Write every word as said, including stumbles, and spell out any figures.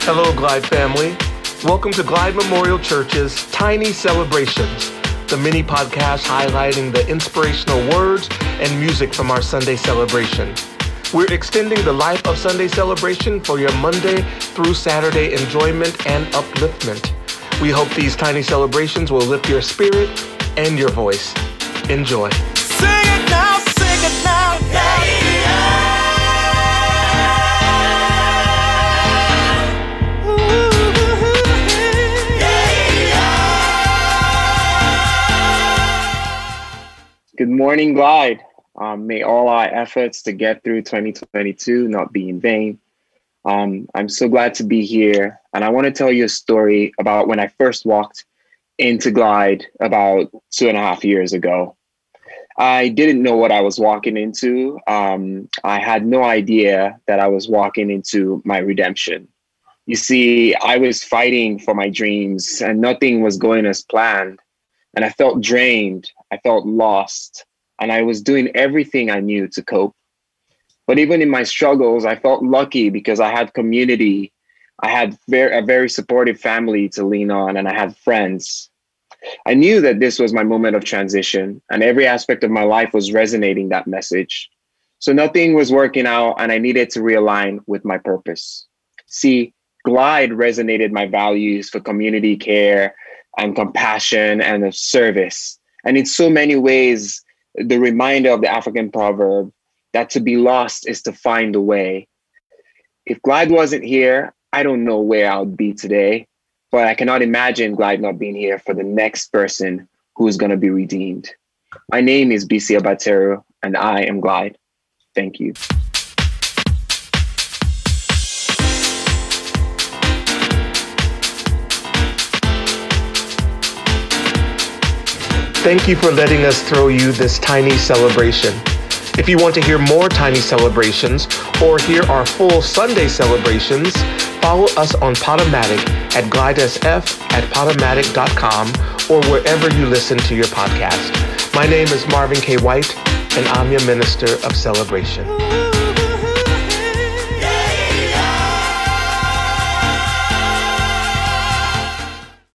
Hello, Glide family. Welcome to Glide Memorial Church's Tiny Celebrations, the mini podcast highlighting the inspirational words and music from our Sunday celebration. We're extending the life of Sunday celebration for your Monday through Saturday enjoyment and upliftment. We hope these tiny celebrations will lift your spirit and your voice. Enjoy. Sing it now, sing it now, yeah, yeah. Good morning, Glide. Um, may all our efforts to get through twenty twenty-two not be in vain. Um, I'm so glad to be here. And I want to tell you a story about when I first walked into Glide about two and a half years ago. I didn't know what I was walking into. Um, I had no idea that I was walking into my redemption. You see, I was fighting for my dreams and nothing was going as planned. And I felt drained, I felt lost, and I was doing everything I knew to cope. But even in my struggles, I felt lucky because I had community. I had very, a very supportive family to lean on, and I had friends. I knew that this was my moment of transition, and every aspect of my life was resonating that message. So nothing was working out, and I needed to realign with my purpose. See, Glide resonated my values for community care and compassion and of service. And in so many ways, the reminder of the African proverb that to be lost is to find a way. If Glide wasn't here, I don't know where I would be today, but I cannot imagine Glide not being here for the next person who is going to be redeemed. My name is Bisi Abateru, and I am Glide. Thank you. Thank you for letting us throw you this tiny celebration. If you want to hear more tiny celebrations or hear our full Sunday celebrations, follow us on Podomatic at glidesf at podomatic dot com or wherever you listen to your podcast. My name is Marvin K. White, and I'm your Minister of Celebration.